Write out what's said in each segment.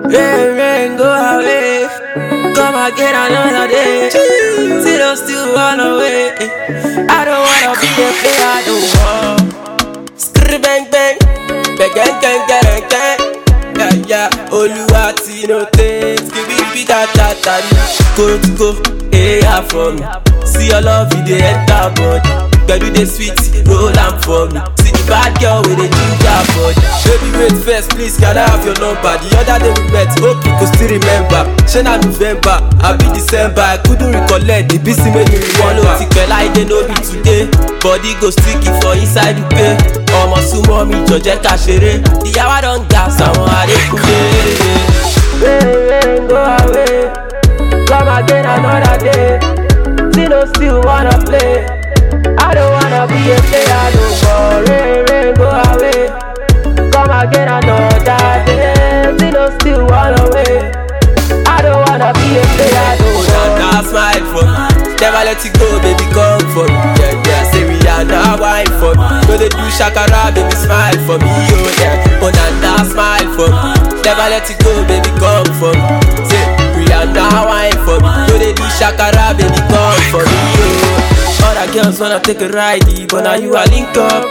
Rain, rain, go away. Come again another day. Still run away. I don't wanna be a player, I don't want. Skr bang bang, bang gang gang gang gang. Yeah yeah, Oluwati no take. Skibidi da da da. Go to go, hey for me. See your love, you dey enter body. Girl, you dey sweet, roll am for me. See the bad girl with the ginger body. Baby, wait first, please, can I have your number? The other day we met, hope you could still remember. Shena November, I be December. I couldn't recollect the busy made me follow. Tikpel I dey no be today. Body go sticky for inside the pay. Omo sumo mi George Kashere. The hour don gas, I want Adekunle. Rain, go away. Come again another day. Still wanna play. I don't wanna be a player, no more. Rain, go away. Come again another day. Still wanna wait. I don't wanna be a player, no more. Now smile for me. Never let it go, baby, come for me. Yeah, yeah, say we are now wine for me. Go they do shakara, baby, smile for me. Oh yeah, oh now smile for me. Never let it go, baby, come for me. Say we are now wine for me. Go they do shakara, baby, come for me. Oh, other girls wanna take a ride, but now you are link up.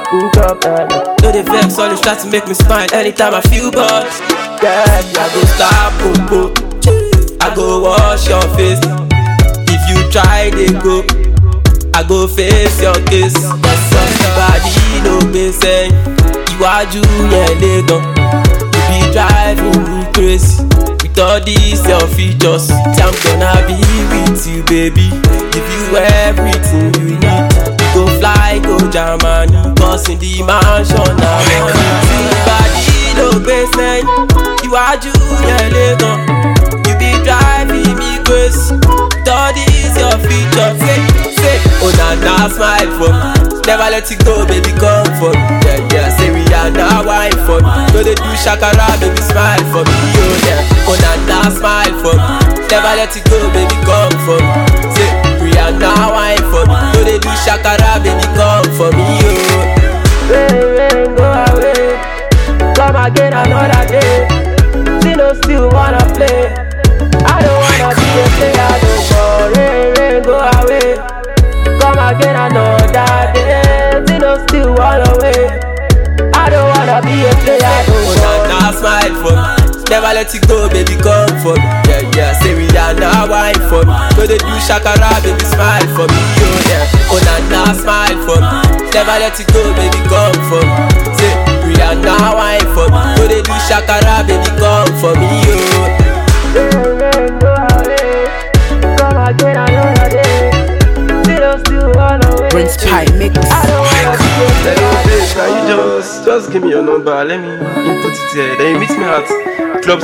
No they vex, always try to make me smile anytime I feel bad. Yeah, I go stop, popo. I go wash your face. If you try, they go. I go face your case. Everybody no be saying you are Julian. You be driving me crazy with all these your features. I'm gonna be with you, baby. Give you everything you need. You go fly, go Germany, cause in the mansion now. Everybody no be saying you are Julian. You be driving me crazy. All these your features, say, oh na smile for me. Never let it go, baby, come for me. Yeah, yeah, say we are now wine for me. No they do shakara, baby, smile for me. Oh yeah, oh na smile for me. Never let it go, baby, come for me. Say we are now wine for me. No they do shakara, baby, come for me. Oh, rain, go away. Come again another day. Still wanna play. I don't wanna be a player, no more. Rain, go away. Come again another day. Still wanna wait. I don't wanna be a player, no more. Now smile for me. Never let it go, baby, come for me. Yeah, yeah, say we are now wine for me. No they do shakara, baby, smile for me. Oh yeah, oh now smile for me. Never let it go, baby, come for me. Say we are now wine for me. No they do shakara, baby, come for me. Oh. Rain, go away. Come again another day. Still wanna wait. Prince Pie mix. I don't wanna be a player. Can you just give me your number? Let me input it here. Then you meet me at Club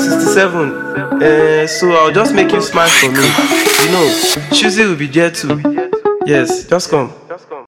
67. So I'll just make you smile for me. You know, Tuesday will be there too. Yes, just come.